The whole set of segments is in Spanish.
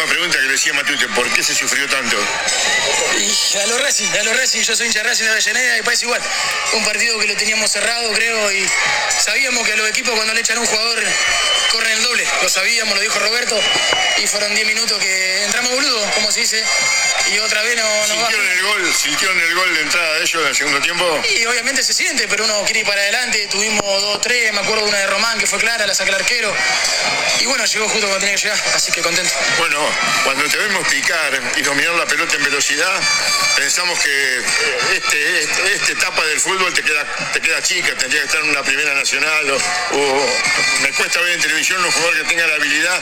misma pregunta que le decía Matute, ¿por qué se sufrió tanto? Y a los Racing, yo soy hincha de Racing de Avellaneda y parece igual. Un partido que lo teníamos cerrado, creo, y sabíamos que a los equipos cuando le echan a un jugador corren el doble. Lo sabíamos, lo dijo Roberto, y fueron 10 minutos que entramos boludos, como se dice, y otra vez no ¿Sintieron el gol de entrada de ellos en el segundo tiempo? Y obviamente se siente, pero uno quiere ir para adelante. Tuvimos 2 o 3, me acuerdo de una de Román que fue clara, la saca el arquero. Y bueno, llegó justo cuando tenía que llegar, así que contento. Bueno, cuando te vemos picar y dominar la pelota en velocidad, pensamos que esta etapa del fútbol te queda chica, tendría que estar en una primera nacional o me cuesta ver en televisión un jugador que tenga la habilidad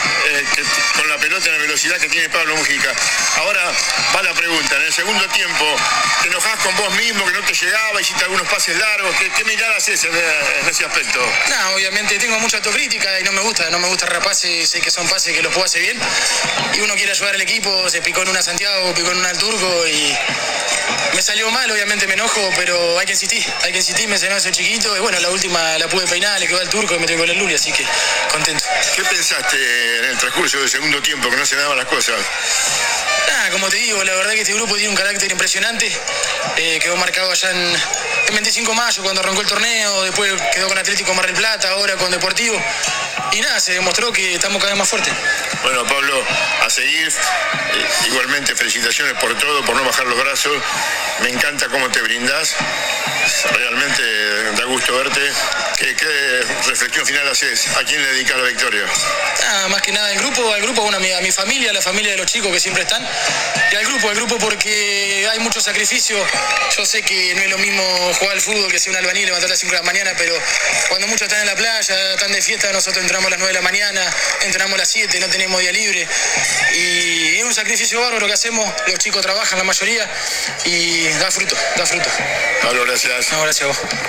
con la pelota en la velocidad que tiene Pablo Mujica. Ahora va la pregunta, en el segundo tiempo, ¿te enojás con vos mismo que no te llegaba, hiciste algunos pases largos? ¿Qué mirada haces en ese aspecto? No, obviamente tengo mucha autocrítica y no me gusta repases, sé que son pases que los puedo hacer bien y uno quiere ayudar al equipo, se picó en una Santiago, picó en una al Turco y me salió mal, obviamente me enojo, pero hay que insistir, me enseñó ese chiquito y bueno, la última la pude peinar, le quedó al Turco y me tocó el Luli, así que contento. ¿Qué pensaste en el transcurso del segundo tiempo que no se daban las cosas? Como te digo, la verdad que este grupo tiene un carácter impresionante, quedó marcado allá en 25 de mayo cuando arrancó el torneo, después quedó con Atlético Mar del Plata, ahora con Deportivo, y nada, se demostró que estamos cada vez más fuertes. Bueno, Pablo, a seguir, igualmente felicitaciones por todo, por no bajar los brazos, me encanta cómo te brindás, realmente da gusto verte. ¿Qué reflexión final haces? ¿A quién le dedicas la victoria? Más que nada al grupo, bueno, a mi familia, a la familia de los chicos que siempre están, y al grupo porque hay mucho sacrificio. Yo sé que no es lo mismo jugar al fútbol que ser un albañil, levantar a las 5 de la mañana, pero cuando muchos están en la playa, están de fiesta, nosotros entramos a las 9 de la mañana, entramos a las 7, no tenemos día libre, y es un sacrificio bárbaro que hacemos, los chicos trabajan la mayoría, y da fruto. Pablo, gracias. No, gracias a vos.